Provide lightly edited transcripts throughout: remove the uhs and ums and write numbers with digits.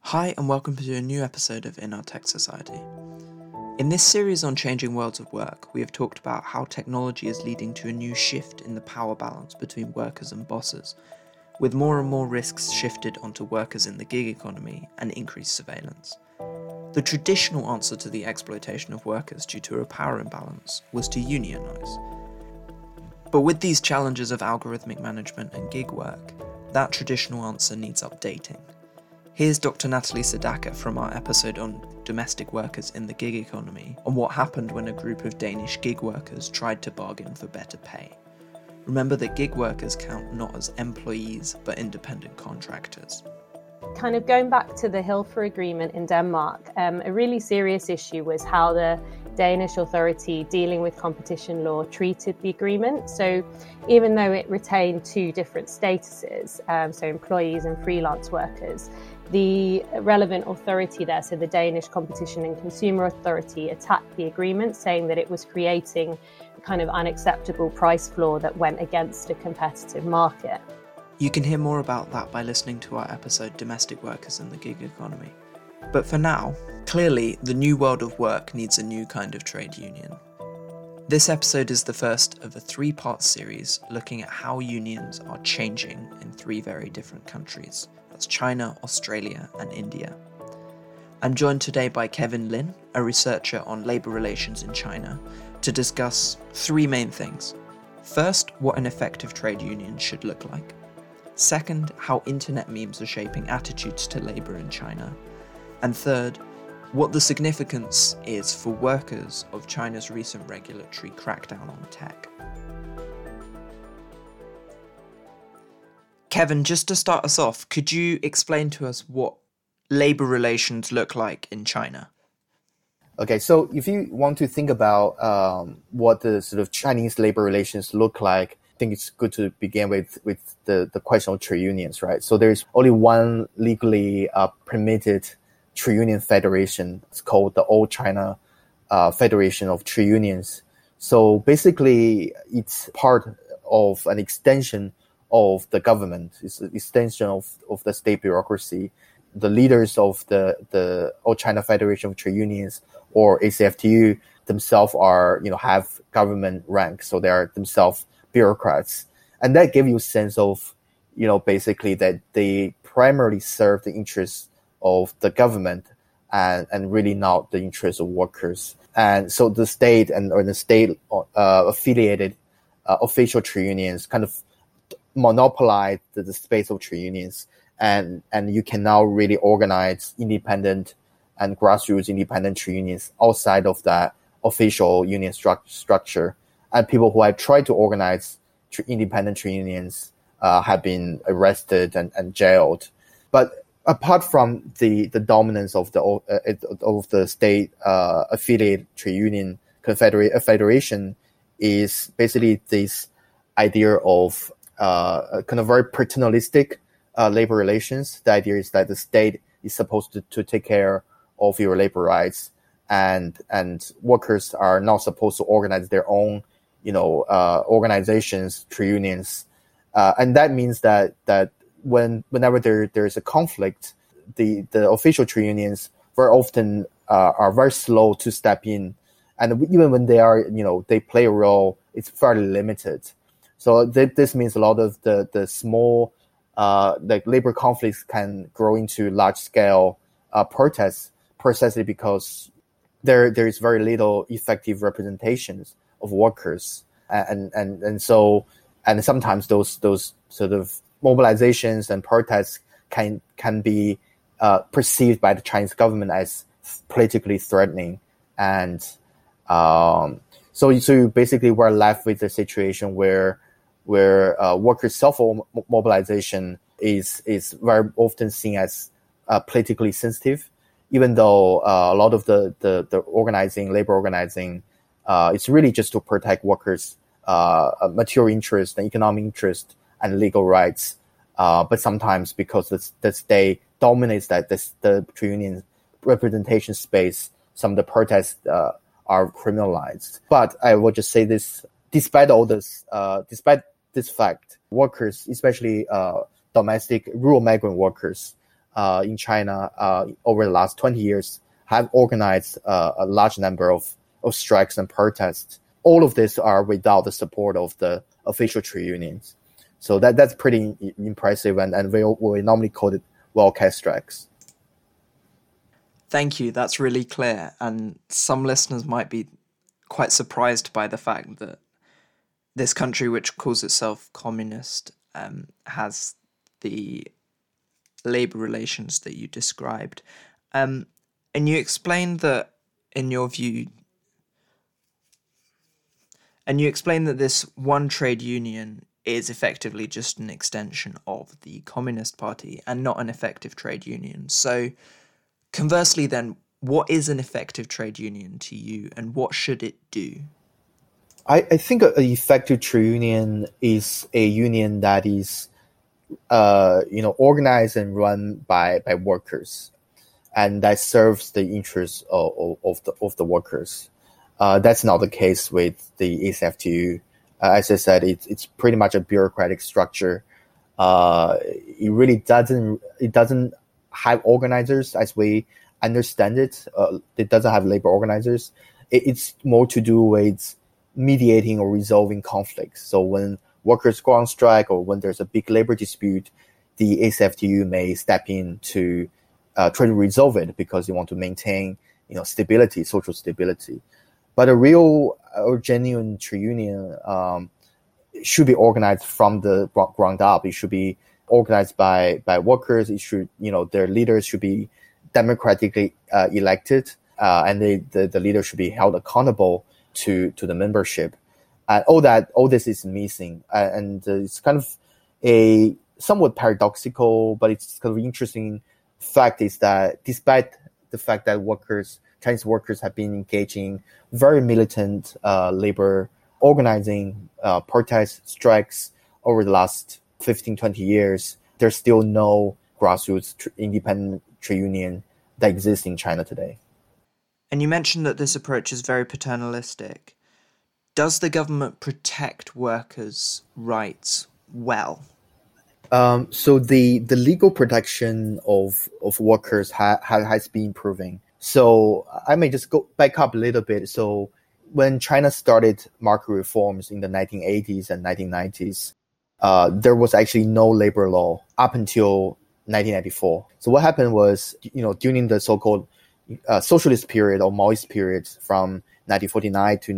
Hi and welcome to a new episode of In Our Tech Society. In this series on changing worlds of work, we have talked about how technology is leading to a new shift in the power balance between workers and bosses, with more and more risks shifted onto workers in the gig economy and increased surveillance. The traditional answer to the exploitation of workers due to a power imbalance was to unionise. But with these challenges of algorithmic management and gig work, that traditional answer needs updating. Here's Dr. Natalie Sedaka from our episode on domestic workers in the gig economy on what happened when a group of Danish gig workers tried to bargain for better pay. Remember that gig workers count not as employees but independent contractors. Kind of going back to the Hilfer Agreement in Denmark, a really serious issue was how the Danish authority dealing with competition law treated the agreement. So even though it retained two different statuses, so employees and freelance workers, the relevant authority there, so the Danish Competition and Consumer Authority, attacked the agreement, saying that it was creating a kind of unacceptable price floor that went against a competitive market. You can hear more about that by listening to our episode Domestic Workers in the Gig Economy. But for now, clearly the new world of work needs a new kind of trade union. This episode is the first of a three-part series looking at how unions are changing in three very different countries. That's China, Australia and India. I'm joined today by Kevin Lin, a researcher on labour relations in China, to discuss three main things. First, what an effective trade union should look like. Second, how internet memes are shaping attitudes to labour in China. And third, what the significance is for workers of China's recent regulatory crackdown on tech. Kevin, just to start us off, could you explain to us what labour relations look like in China? Okay, so if you want to think about what the sort of Chinese labor relations look like, I think it's good to begin with the question of trade unions, right? So there's only one legally permitted trade union federation. It's called the All China Federation of Trade Unions. So basically, it's part of an extension of the government. It's an extension of the state bureaucracy. The leaders of the All China Federation of Trade Unions, or ACFTU, themselves are, have government rank, so they are themselves bureaucrats. And that gives you a sense of, basically that they primarily serve the interests of the government and really not the interests of workers. And so the state or the state affiliated official trade unions kind of monopolize the space of trade unions. And you can now really organize independent and grassroots independent trade unions outside of that official union structure. And people who have tried to organize independent trade unions have been arrested and jailed. But apart from the dominance of the state affiliate trade union federation, is basically this idea of kind of very paternalistic labor relations. The idea is that the state is supposed to take care of your labor rights, and workers are not supposed to organize their own, organizations, trade unions, and that means that whenever there is a conflict, the official trade unions very often are very slow to step in, and even when they are, they play a role, it's fairly limited. So this means a lot of the small labor conflicts can grow into large scale protests, precisely because there is very little effective representations of workers, and sometimes those sort of mobilizations and protests can be perceived by the Chinese government as politically threatening, and so basically we're left with a situation where workers' self-mobilization is very often seen as politically sensitive, even though a lot of the labor organizing, it's really just to protect workers' material interest and economic interest and legal rights. But sometimes because the state dominates the trade union representation space, some of the protests are criminalized. But I will just say this: despite all this, despite this fact, workers, especially domestic rural migrant workers, in China over the last 20 years have organized a large number of strikes and protests. All of this are without the support of the official trade unions. So that's pretty impressive, and we normally call it wildcat strikes. Thank you. That's really clear. And some listeners might be quite surprised by the fact that this country, which calls itself communist, has the labor relations that you described. And you explained that, in your view, this one trade union is effectively just an extension of the Communist Party and not an effective trade union. So conversely then, what is an effective trade union to you, and what should it do? I think an effective trade union is a union that is organized and run by workers, and that serves the interests of the workers. That's not the case with the ACFTU. As I said, it's pretty much a bureaucratic structure. It really doesn't have organizers as we understand it. It doesn't have labor organizers. It's more to do with mediating or resolving conflicts. So when workers go on strike or when there's a big labor dispute, the ACFTU may step in to try to resolve it because they want to maintain stability, social stability. But a real or genuine trade union should be organized from the ground up. It should be organized by workers. It should, their leaders should be democratically elected, and the leader should be held accountable to the membership. And all this is missing, and it's kind of a somewhat paradoxical, but it's kind of interesting fact is that despite the fact that Chinese workers have been engaging very militant labor organizing, protest strikes over the last 15, 20 years, there's still no grassroots independent trade union that exists in China today. And you mentioned that this approach is very paternalistic. Does the government protect workers' rights well? So the legal protection of workers has been improving. So I may just go back up a little bit. So when China started market reforms in the 1980s and 1990s, there was actually no labor law up until 1994. So what happened was, during the so-called socialist period or Maoist period from 1949 to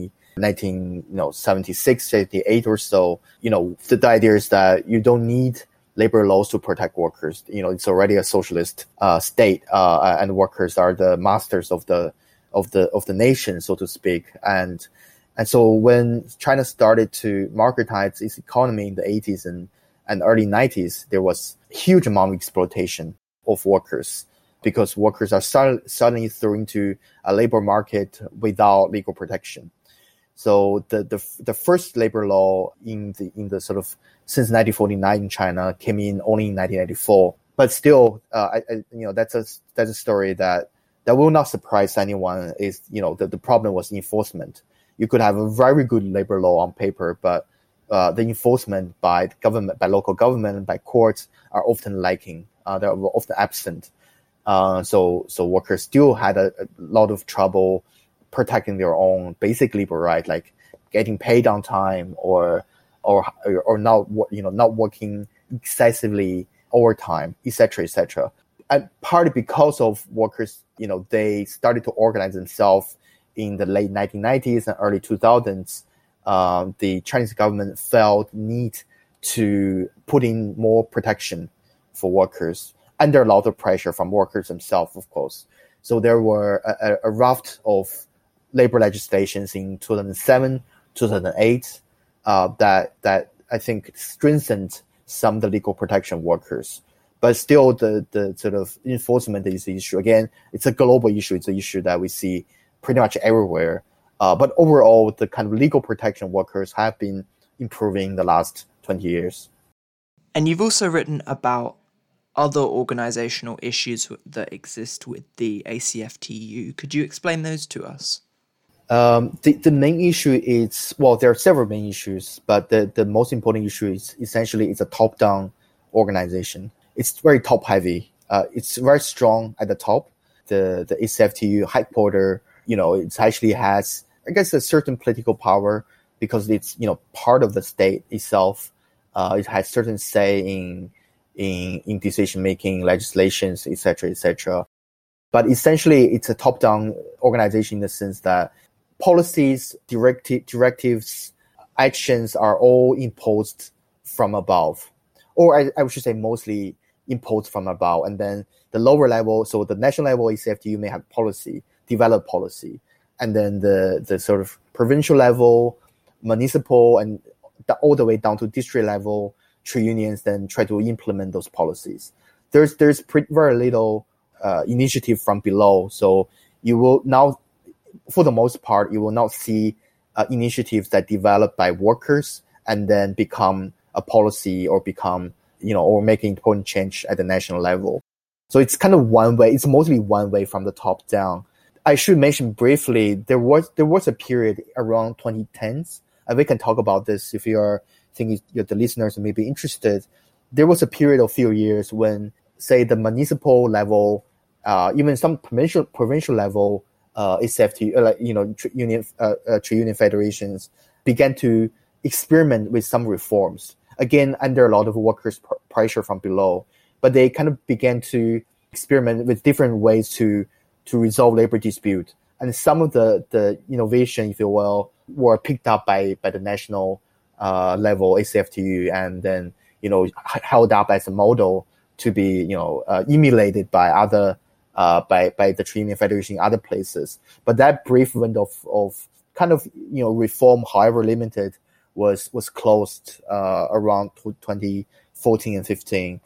1976, 78 or so, the idea is that you don't need labor laws to protect workers. It's already a socialist state, and workers are the masters of the nation, so to speak. And so when China started to marketize its economy in the 80s and early 90s, there was a huge amount of exploitation of workers because workers are suddenly thrown into a labor market without legal protection. So the first labor law in the sort of since 1949 in China came in only in 1994. But still, that's a story that will not surprise anyone. Is the problem was enforcement. You could have a very good labor law on paper, but the enforcement by the government, by local government, and by courts are often lacking. They're often absent. So workers still had a lot of trouble protecting their own basic labor right, like getting paid on time or not working excessively overtime, etc., etc. And partly because of workers, they started to organize themselves in the late 1990s and early 2000s. The Chinese government felt need to put in more protection for workers under a lot of pressure from workers themselves, of course. So there were a raft of labor legislations in 2007, 2008 that I think strengthened some of the legal protection workers. But still, the sort of enforcement is the issue. Again, it's a global issue. It's an issue that we see pretty much everywhere. But overall, the kind of legal protection workers have been improving the last 20 years. And you've also written about other organizational issues that exist with the ACFTU. Could you explain those to us? The main issue is, there are several main issues, but the most important issue is essentially it's a top-down organization. It's very top-heavy. it's very strong at the top. The ACFTU headquarters, it actually has, I guess, a certain political power because it's, part of the state itself. It has certain say in decision-making, legislations, etc., etc. But essentially, it's a top-down organization in the sense that policies, directives, actions are all imposed from above. Or I should say mostly imposed from above. And then the lower level, so the national level ACFTU may have policy, develop policy. And then the sort of provincial level, municipal, and all the way down to district level, trade unions then try to implement those policies. There's very little initiative from below. So you will now, for the most part, you will not see initiatives that develop by workers and then become a policy or become, or making important change at the national level. So it's kind of one way. It's mostly one way from the top down. I should mention briefly, there was a period around 2010s, and we can talk about this if you're thinking the listeners may be interested. There was a period of few years when, say, the municipal level, even some provincial level, ACFTU, trade union federations began to experiment with some reforms. Again, under a lot of workers' pressure from below, but they kind of began to experiment with different ways to resolve labor dispute. And some of the innovation, if you will, were picked up by the national level ACFTU and then held up as a model to be emulated by other by the trade union federation in other places. But that brief window of kind of reform, however limited, was closed around 2014 and 15.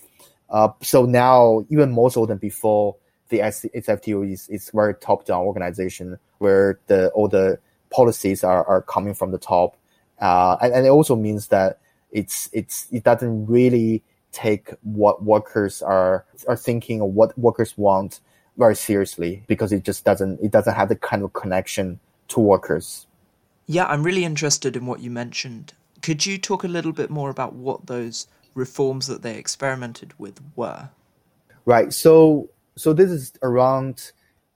So now, even more so than before, the ACFTU is very top-down organization where all the policies are coming from the top, and it also means that it doesn't really take what workers are thinking or what workers want very seriously because it doesn't have the kind of connection to workers. Yeah, I'm really interested in what you mentioned. Could you talk a little bit more about what those reforms that they experimented with were? Right. So this is around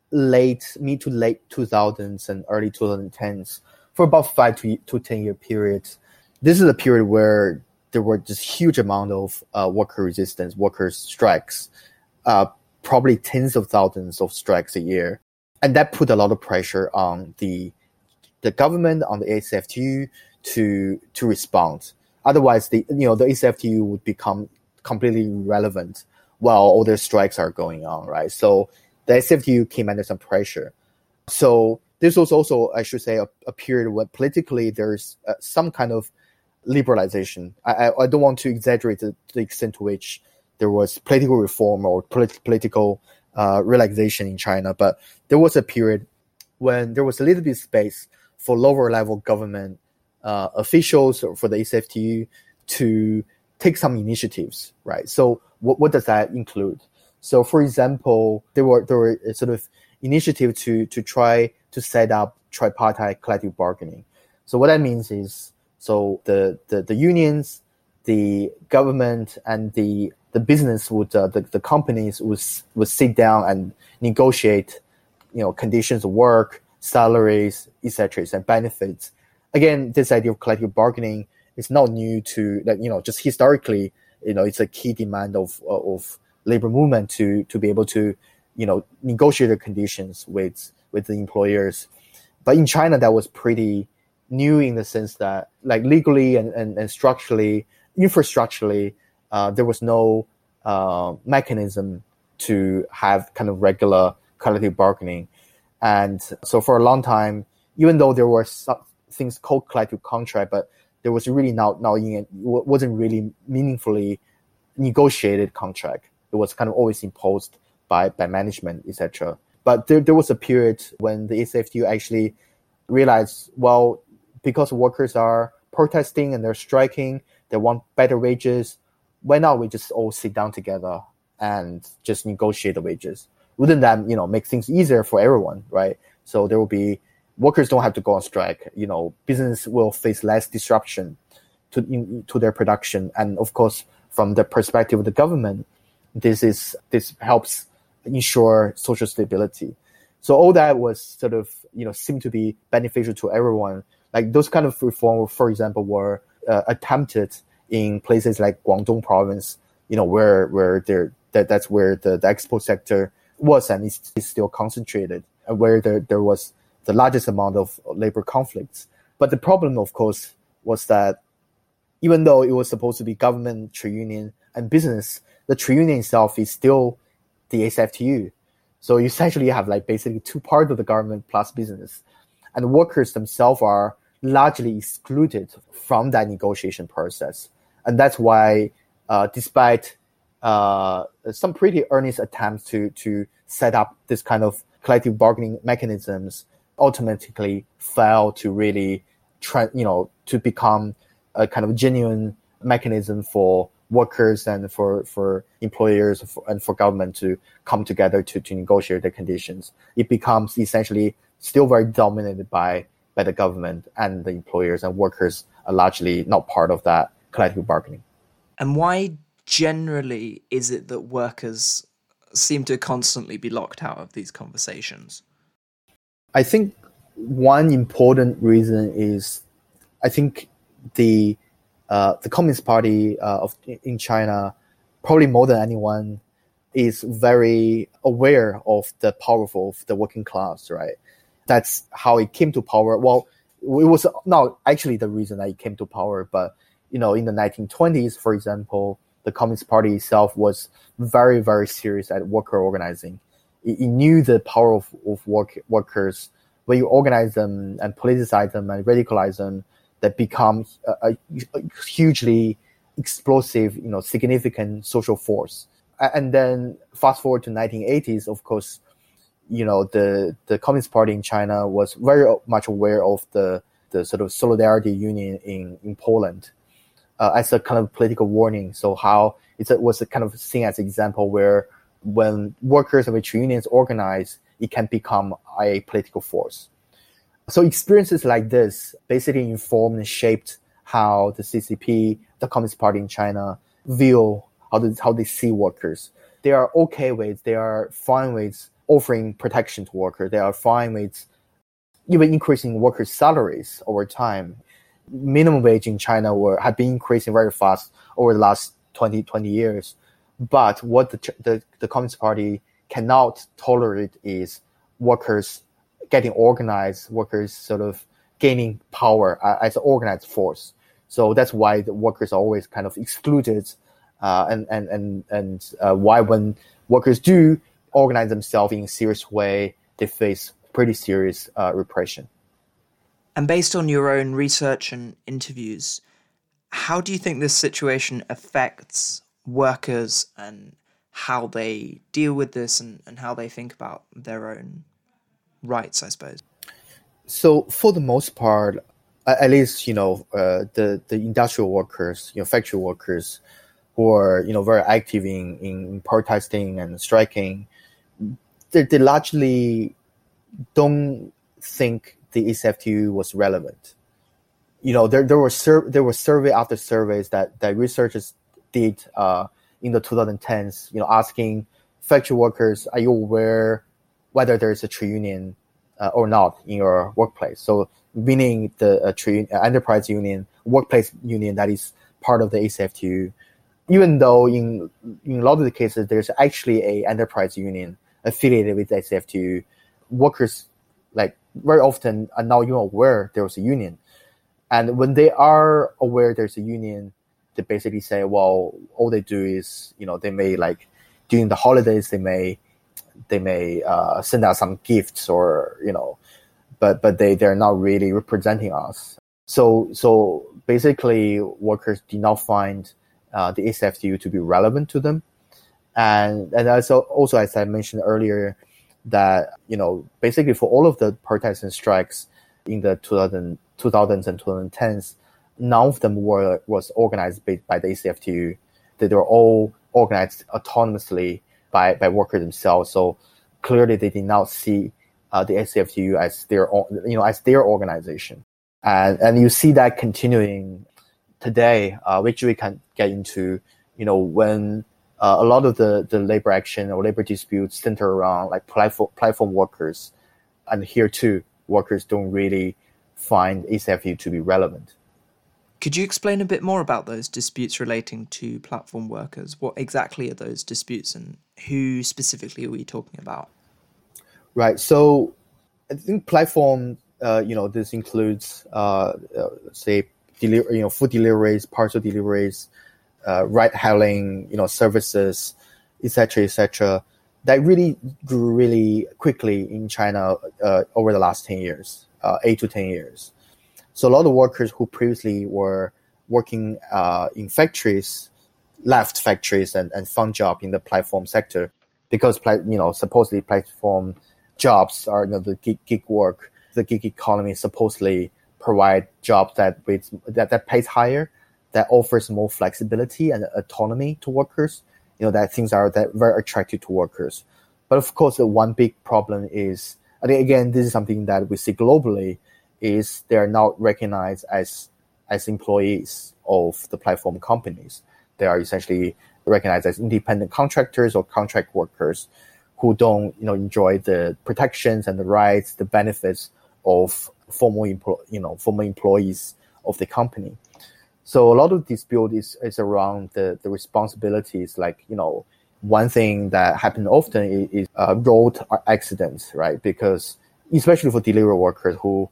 mid to late 2000s and early 2010s for about 5 to 10 year periods. This is a period where there were just huge amount of worker resistance, worker strikes, probably tens of thousands of strikes a year. And that put a lot of pressure on the government, on the ACFTU to respond. Otherwise, the ACFTU would become completely irrelevant while all the strikes are going on, right? So the ACFTU came under some pressure. So this was also, I should say, a period where politically there's some kind of liberalization. I don't want to exaggerate the extent to which there was political reform or political relaxation in China, but there was a period when there was a little bit of space for lower level government officials or for the ACFTU to take some initiatives, right? So what does that include? So, for example, there were a sort of initiative to try to set up tripartite collective bargaining. So what that means is, so the unions, the government, and the business would the companies would sit down and negotiate, conditions of work, salaries, etc., and benefits. Again, this idea of collective bargaining is not new to just historically, it's a key demand of labor movement to be able to, negotiate the conditions with the employers. But in China, that was pretty new in the sense that, like, legally and structurally, infrastructurally, there was no mechanism to have kind of regular collective bargaining. And so for a long time, even though there were some things called collective contract, but there was really wasn't really meaningfully negotiated contract. It was kind of always imposed by management, etc. But there was a period when the ACFTU actually realized, well, because workers are protesting and they're striking, they want better wages, why not we just all sit down together and just negotiate the wages? Wouldn't that, make things easier for everyone, right? So there will be, workers don't have to go on strike. Business will face less disruption to their production. And of course, from the perspective of the government, this helps ensure social stability. So all that was sort of, seemed to be beneficial to everyone. Like those kind of reform, for example, were attempted in places like Guangdong province, where that's where the export sector was and is still concentrated, and where there was the largest amount of labor conflicts. But the problem, of course, was that even though it was supposed to be government, trade union, and business, the trade union itself is still the ACFTU. So you essentially have like basically two parts of the government plus business. And workers themselves are largely excluded from that negotiation process. And that's why, despite some pretty earnest attempts to set up this kind of collective bargaining mechanisms, ultimately fail to really to become a kind of genuine mechanism for workers and for employers and for government to come together to negotiate the conditions. It becomes essentially still very dominated by the government, and the employers and workers are largely not part of that collective bargaining. And why generally is it that workers seem to constantly be locked out of these conversations? I think one important reason is, I think the Communist Party in China, probably more than anyone, is very aware of the power of the working class, right? That's how it came to power. Well, it was not actually the reason that it came to power, but in the 1920s, for example, the Communist Party itself was very, very serious at worker organizing. It knew the power of workers. When you organize them and politicize them and radicalize them, that become a hugely explosive, significant social force. And then fast forward to 1980s, of course, the Communist Party in China was very much aware of the sort of Solidarity Union in Poland as a kind of political warning. So how it was a kind of seen as an example where when workers and trade unions organize, it can become a political force. So experiences like this basically informed and shaped how the CCP, the Communist Party in China, view how they see workers. They are okay with, they are fine with offering protection to workers. They are fine with even increasing workers' salaries over time. Minimum wage in China had been increasing very fast over the last 20 years. But what the Communist Party cannot tolerate is workers getting organized, workers sort of gaining power as an organized force. So that's why the workers are always kind of excluded, and why when workers do organize themselves in a serious way, they face pretty serious repression. And based on your own research and interviews, how do you think this situation affects workers and how they deal with this and how they think about their own rights, I suppose? So for the most part, at least, the industrial workers, factory workers who are, very active in protesting and striking, they largely don't think the ACFTU was relevant. There were survey after surveys that researchers did in the 2010s, asking factory workers, are you aware whether there's a trade union or not in your workplace? So meaning the enterprise union, workplace union that is part of the ACFTU, even though in a lot of the cases there's actually a enterprise union affiliated with the ACFTU, workers very often are not even aware there was a union. And when they are aware there's a union, they basically say, well, all they do is, they may during the holidays, they may send out some gifts or, but they're not really representing us. So basically workers do not find the ACFTU to be relevant to them. And also, as I mentioned earlier, that, basically for all of the protests and strikes in the 2000s and 2010s, none of them was organized by the ACFTU. They were all organized autonomously by workers themselves. So clearly they did not see the ACFTU as their own, as their organization. And you see that continuing today, which we can get into, when a lot of the labor action or labor disputes center around like platform workers. And here too, workers don't really find ACFU to be relevant. Could you explain a bit more about those disputes relating to platform workers? What exactly are those disputes and who specifically are we talking about? Right. So I think platform, this includes, say, food deliveries, parcel deliveries, ride-hailing, services, etc., that really grew really quickly in China over the last 10 years, 8 to 10 years. So a lot of workers who previously were working in factories left factories and found job in the platform sector because, supposedly platform jobs are the gig work. The gig economy supposedly provide jobs that pays higher, that offers more flexibility and autonomy to workers. That things are that very attractive to workers. But of course, the one big problem is, I think again, this is something that we see globally, is they are not recognized as employees of the platform companies. They are essentially recognized as independent contractors or contract workers who don't enjoy the protections and the rights, the benefits of former employees of the company. So a lot of dispute is around the responsibilities. Like, one thing that happens often is road accidents, right? Because especially for delivery workers who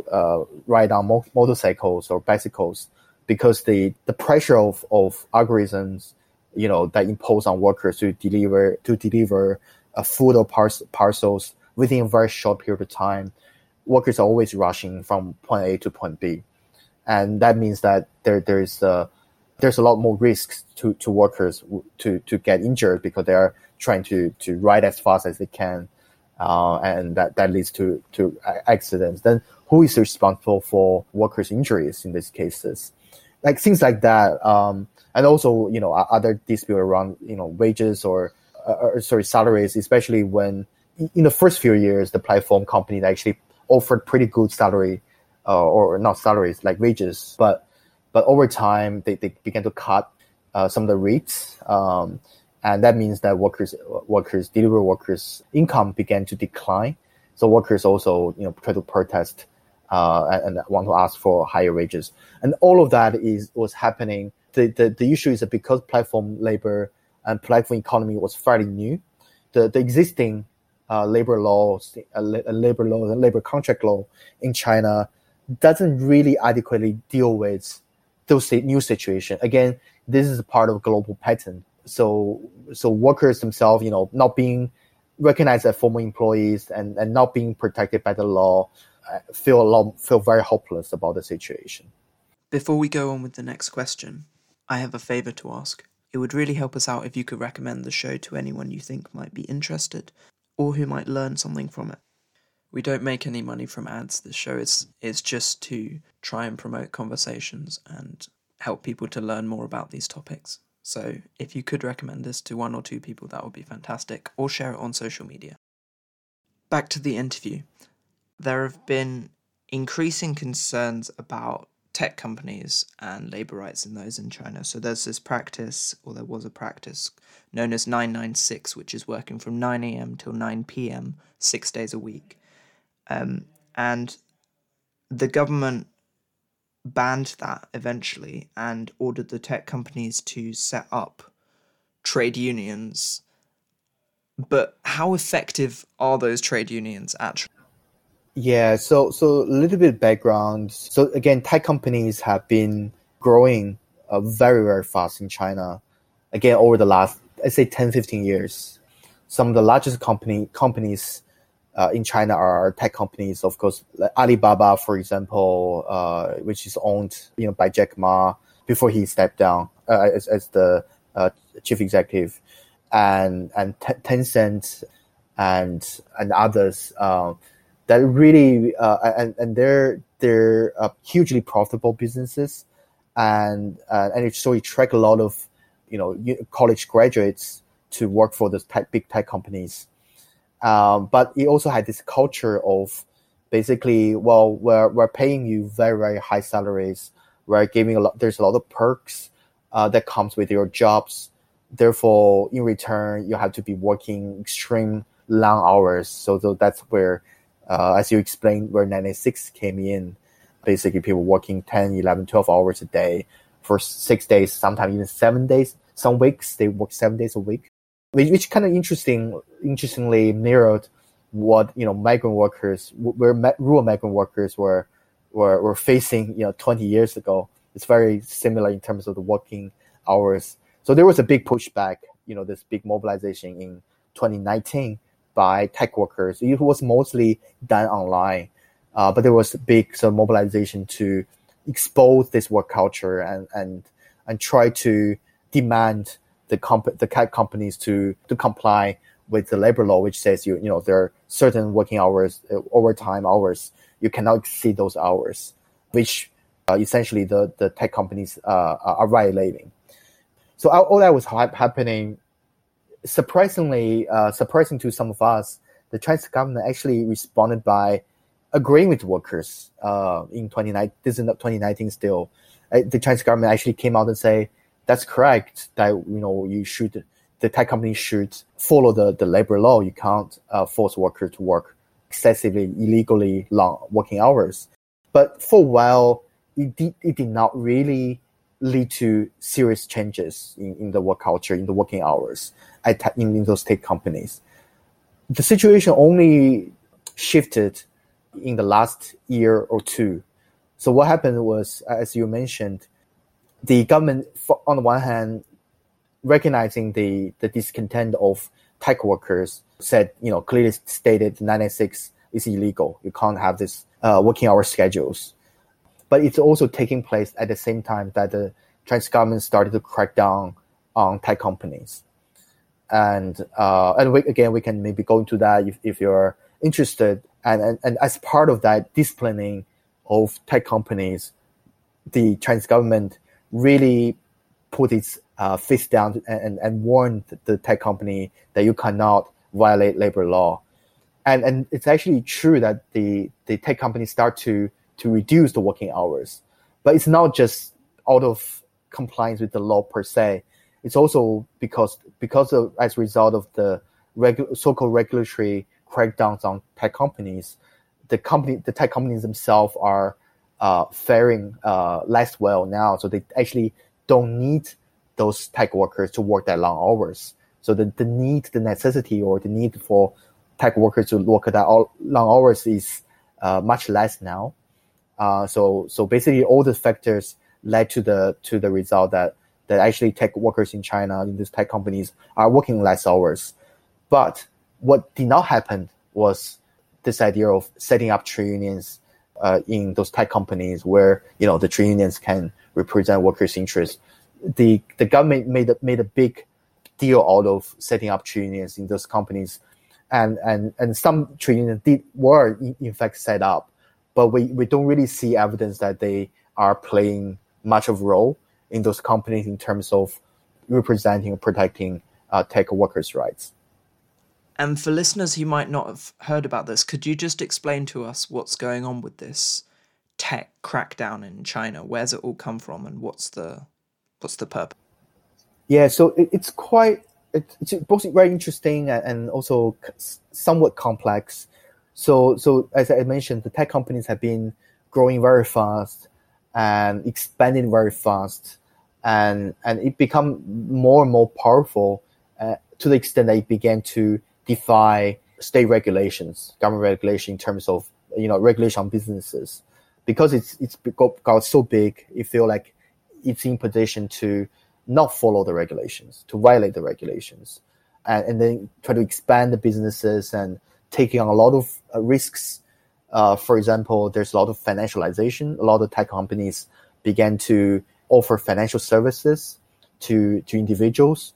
ride on motorcycles or bicycles, because the pressure of algorithms that impose on workers to deliver food or parcels within a very short period of time, workers are always rushing from point A to point B, and that means that there's a lot more risks to workers to get injured because they are trying to ride as fast as they can. And that leads to accidents. Then who is responsible for workers' injuries in these cases? Like things like that. And also, other dispute around, wages or salaries, especially when in the first few years, the platform company actually offered pretty good salary, or not salaries, like wages. But over time, they began to cut some of the rates. And that means that delivery workers' income began to decline. So workers also, try to protest and want to ask for higher wages. And all of that was happening. The issue is that because platform labor and platform economy was fairly new, the existing labor laws and labor contract law in China doesn't really adequately deal with those new situations. Again, this is a part of a global pattern. So workers themselves, not being recognized as former employees and not being protected by the law, feel very hopeless about the situation. Before we go on with the next question, I have a favor to ask. It would really help us out if you could recommend the show to anyone you think might be interested or who might learn something from it. We don't make any money from ads. This show is just to try and promote conversations and help people to learn more about these topics. So if you could recommend this to 1 or 2 people, that would be fantastic, or share it on social media. Back to the interview. There have been increasing concerns about tech companies and labor rights in those in China. So there was a practice known as 996, which is working from 9 a.m. till 9 p.m. 6 days a week. And the government banned that eventually and ordered the tech companies to set up trade unions. But how effective are those trade unions actually? Yeah, so a little bit of background. So again, tech companies have been growing very, very fast in China. Again, over the last, I'd say 10, 15 years. Some of the largest companies in China are tech companies, of course, like Alibaba, for example, which is owned by Jack Ma before he stepped down as the chief executive, and Tencent and others that really and they're hugely profitable businesses, and so attract a lot of college graduates to work for those big tech companies. But it also had this culture of basically, well, we're paying you very, very high salaries. We're giving there's a lot of perks that comes with your jobs. Therefore, in return, you have to be working extreme long hours. So that's where, as you explained, where 996 came in. Basically, people working 10, 11, 12 hours a day for 6 days, sometimes even 7 days. Some weeks, they work 7 days a week, which kind of interestingly mirrored what, migrant workers, rural migrant workers were facing, 20 years ago. It's very similar in terms of the working hours. So there was a big pushback, this big mobilization in 2019 by tech workers. It was mostly done online, but there was a big sort of mobilization to expose this work culture and try to demand the tech companies to comply with the labor law, which says there are certain working hours, overtime hours. You cannot exceed those hours, which essentially the tech companies are violating. So all that was happening. Surprising to some of us, the Chinese government actually responded by agreeing with workers in 2019. This is not 2019 still. The Chinese government actually came out and say that's correct, that the tech companies should follow the labor law. You can't force workers to work excessively, illegally long working hours. But for a while, it did not really lead to serious changes in the work culture, in the working hours in those tech companies. The situation only shifted in the last year or two. So what happened was, as you mentioned, the government, on the one hand, recognizing the discontent of tech workers, said, clearly stated 996 is illegal. You can't have this working hour schedules. But it's also taking place at the same time that the Chinese government started to crack down on tech companies. And we can maybe go into that if you're interested. And as part of that disciplining of tech companies, the Chinese government really put its fist down and warned the tech company that you cannot violate labor law. And it's actually true that the tech companies start to reduce the working hours. But it's not just out of compliance with the law per se. It's also because of, as a result of the so-called regulatory crackdowns on tech companies, the tech companies themselves are faring less well now. So they actually don't need those tech workers to work that long hours. So the necessity or the need for tech workers to work that long hours is much less now. So basically, all the factors led to the result that actually tech workers in China, in these tech companies, are working less hours. But what did not happen was this idea of setting up trade unions in those tech companies, where the trade unions can represent workers' interests. The government made a big deal out of setting up trade unions in those companies, and some trade unions were in fact set up. But we don't really see evidence that they are playing much of a role in those companies in terms of representing or protecting tech workers' rights. And for listeners who might not have heard about this, could you just explain to us what's going on with this tech crackdown in China? Where's it all come from, and what's the purpose? Yeah, so it's both very interesting and also somewhat complex. So as I mentioned, the tech companies have been growing very fast and expanding very fast, and it become more and more powerful to the extent that it began to defy state regulations, government regulation in terms of regulation on businesses, because it's got so big. It feel like it's in position to not follow the regulations, to violate the regulations, and then try to expand the businesses and taking on a lot of risks. For example, there's a lot of financialization. A lot of tech companies began to offer financial services to individuals,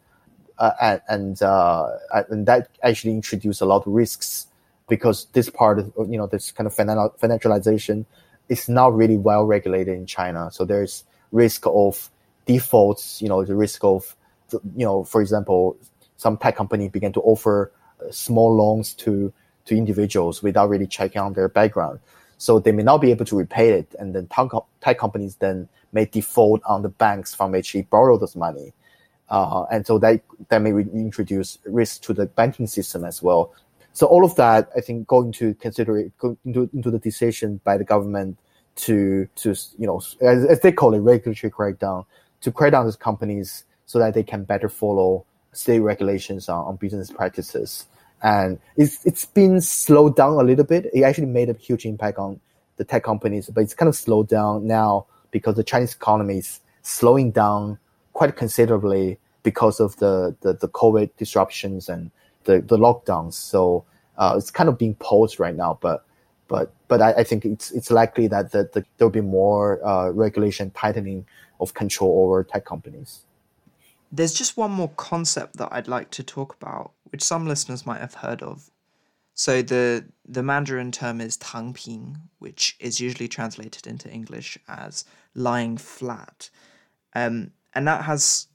and that actually introduced a lot of risks, because this part of this kind of financialization is not really well regulated in China. So there's risk of defaults. The risk of for example, some tech company began to offer small loans to individuals without really checking on their background. So they may not be able to repay it, and then tech companies then may default on the banks from which they borrow this money. and so that may introduce risk to the banking system as well. So all of that, I think, go into the decision by the government to as they call it, regulatory crackdown, to crack down these companies so that they can better follow state regulations on business practices. And it's been slowed down a little bit. It actually made a huge impact on the tech companies, but it's kind of slowed down now because the Chinese economy is slowing down quite considerably because of the COVID disruptions and the lockdowns. So it's kind of being paused right now, but I think it's likely that there'll be more regulation tightening of control over tech companies. There's just one more concept that I'd like to talk about, which some listeners might have heard of. So the Mandarin term is tangping, which is usually translated into English as lying flat. And that has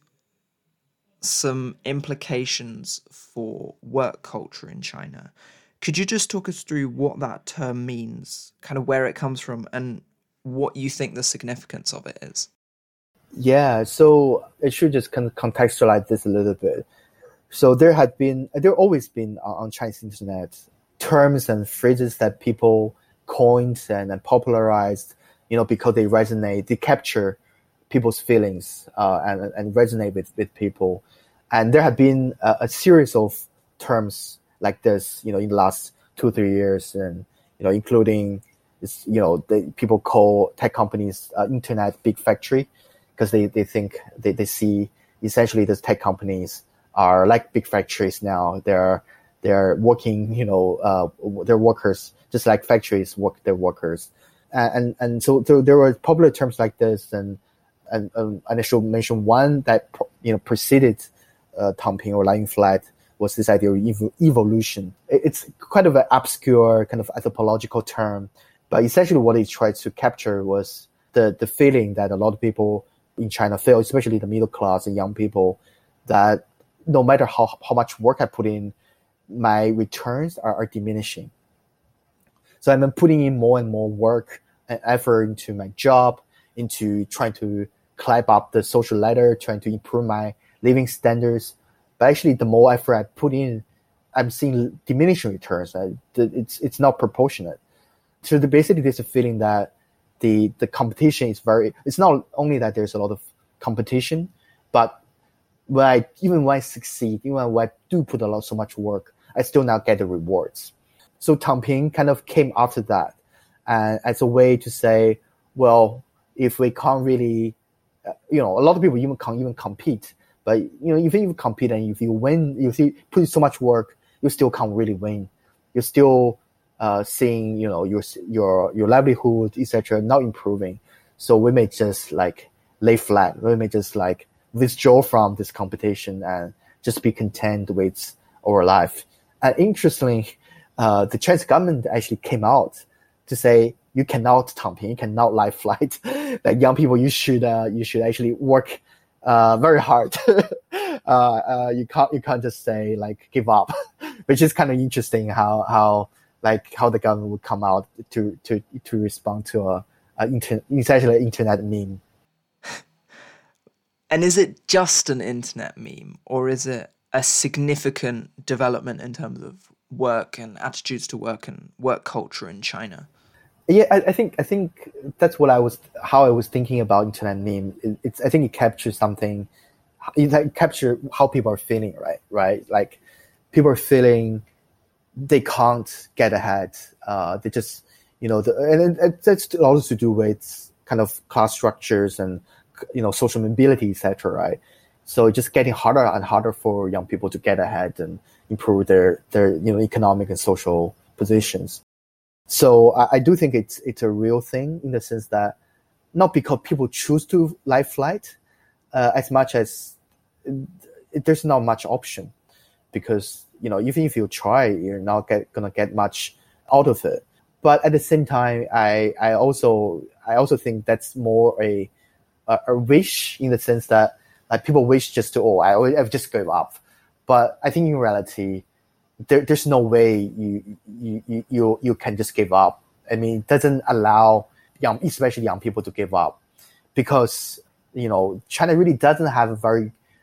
some implications for work culture in China. Could you just talk us through what that term means, kind of where it comes from, and what you think the significance of it is? Yeah, so I should just kind of contextualize this a little bit. So there always been on Chinese internet terms and phrases that people coined and popularized, because they resonate, they capture people's feelings and resonate with people. And there have been a series of terms like this, in the last 2-3 years, and including people call tech companies internet big factory, because they think they see essentially these tech companies are like big factories now. They're working, their workers just like factories work their workers, and so there were popular terms like this, and I should mention one that preceded tangping or lying flat was this idea of evolution. It's kind of an obscure kind of anthropological term, but essentially what it tried to capture was the feeling that a lot of people in China feel, especially the middle class and young people, that no matter how much work I put in, my returns are diminishing. So I'm putting in more and more work and effort into my job, into trying to climb up the social ladder, trying to improve my living standards. But actually, the more effort I put in, I'm seeing diminishing returns. It's not proportionate. So basically, there's a feeling that the competition is it's not only that there's a lot of competition, but when I succeed, even when I do put so much work, I still not get the rewards. So tangping kind of came after that, and as a way to say, well, if we can't really, a lot of people can't even compete. But if you compete and if you win, if you put in so much work, you still can't really win. You're still seeing your livelihood, etc., not improving. So we may just lay flat. We may just withdraw from this competition and just be content with our life. And interestingly, the Chinese government actually came out to say you cannot tangping, you cannot lie flat. That young people, you should actually work very hard. You can't just say give up, which is kind of interesting how the government would come out to respond to essentially an internet meme. And is it just an internet meme, or is it a significant development in terms of work and attitudes to work and work culture in China? Yeah, I think that's how I was thinking about internet meme. I think it captures something. It captures how people are feeling, right? Like people are feeling they can't get ahead. They just, and that's also to do with kind of class structures and social mobility, etc. Right? So it's just getting harder and harder for young people to get ahead and improve their economic and social positions. So I do think it's a real thing in the sense that not because people choose to lie flat, as much as there's not much option, because even if you try, you're not gonna get much out of it. But at the same time, I also think that's more a wish, in the sense that people wish just to I've just give up. But I think in reality, there's no way you can just give up. I mean, it doesn't allow especially young people to give up, because China really doesn't have a very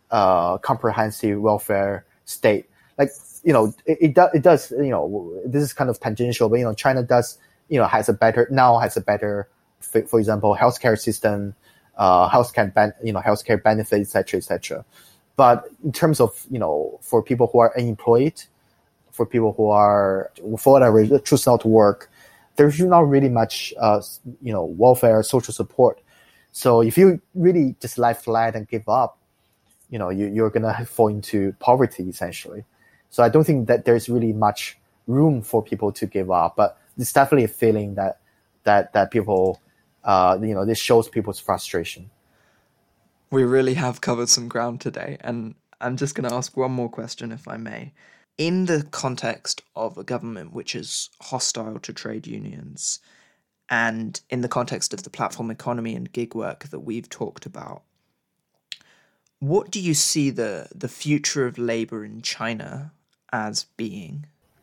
comprehensive welfare state. Like, it does, this is kind of tangential, but, China does, has a better, for example, healthcare system, healthcare benefits, et cetera. But in terms of, for people who are unemployed, for people who are, for whatever, choose not to work, there's not really much, welfare, social support. So if you really just lie flat and give up, you're going to fall into poverty, essentially. So I don't think that there's really much room for people to give up, but it's definitely a feeling that people, this shows people's frustration. We really have covered some ground today, and I'm just going to ask one more question, if I may. In the context of a government which is hostile to trade unions, and in the context of the platform economy and gig work that we've talked about, what do you see the future of labor in China as being?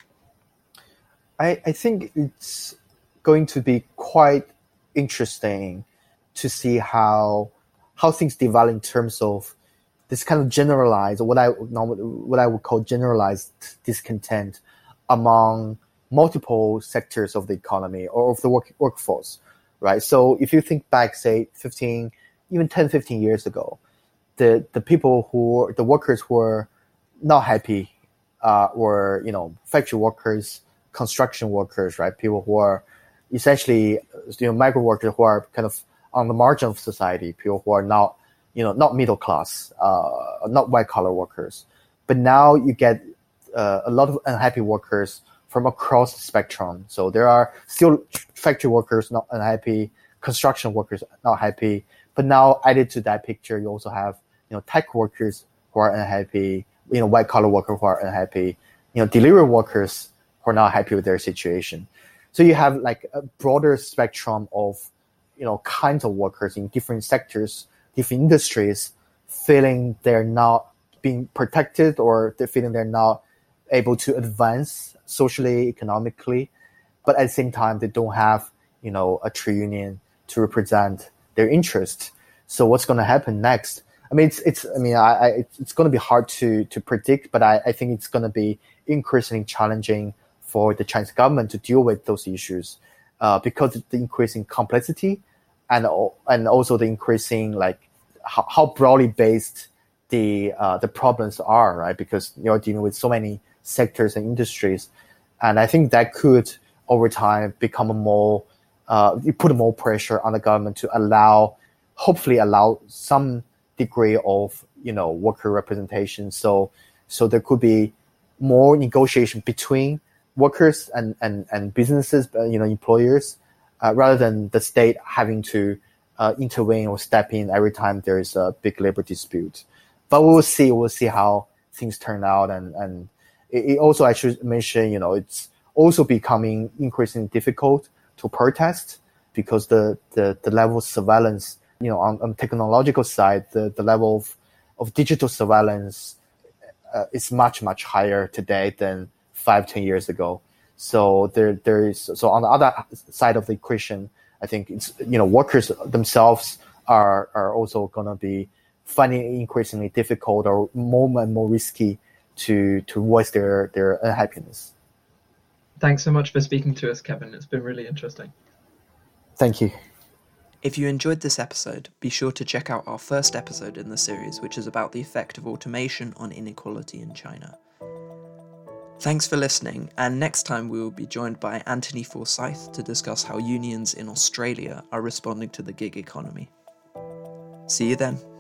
I think it's going to be quite interesting to see how things develop in terms of this kind of generalized, what I would call generalized discontent among multiple sectors of the economy or of the workforce, right? So if you think back, say 10, 15 years ago, the workers who were not happy were, factory workers, construction workers, right? People who are essentially, migrant workers who are kind of on the margin of society, people who are not, not middle class, not white collar workers. But now you get a lot of unhappy workers from across the spectrum. So there are still factory workers not unhappy, construction workers not happy. But now added to that picture, you also have, tech workers who are unhappy, white collar workers who are unhappy, delivery workers who are not happy with their situation. So you have like a broader spectrum of, kinds of workers in different sectors, different industries, feeling they're not being protected, or they're feeling they're not able to advance socially, economically, but at the same time they don't have, a trade union to represent their interest. So what's going to happen next? I mean, it's going to be hard to predict, but I think it's going to be increasingly challenging for the Chinese government to deal with those issues, because of the increasing complexity and also the increasing, like, how broadly based the problems are, right? Because you're dealing with so many sectors and industries, and I think that could over time become you put more pressure on the government to hopefully allow some degree of worker representation. So there could be more negotiation between workers and businesses, employers, rather than the state having to intervene or step in every time there is a big labor dispute. But we'll see how things turn out, and it also, I should mention, it's also becoming increasingly difficult to protest, because the level of surveillance, on technological side, the level of digital surveillance is much, much higher today than 5-10 years ago. So so on the other side of the equation, I think it's, workers themselves are also going to be finding it increasingly difficult or more and more risky to voice their unhappiness. Thanks so much for speaking to us, Kevin. It's been really interesting. Thank you. If you enjoyed this episode, be sure to check out our first episode in the series, which is about the effect of automation on inequality in China. Thanks for listening, and next time we will be joined by Anthony Forsyth to discuss how unions in Australia are responding to the gig economy. See you then.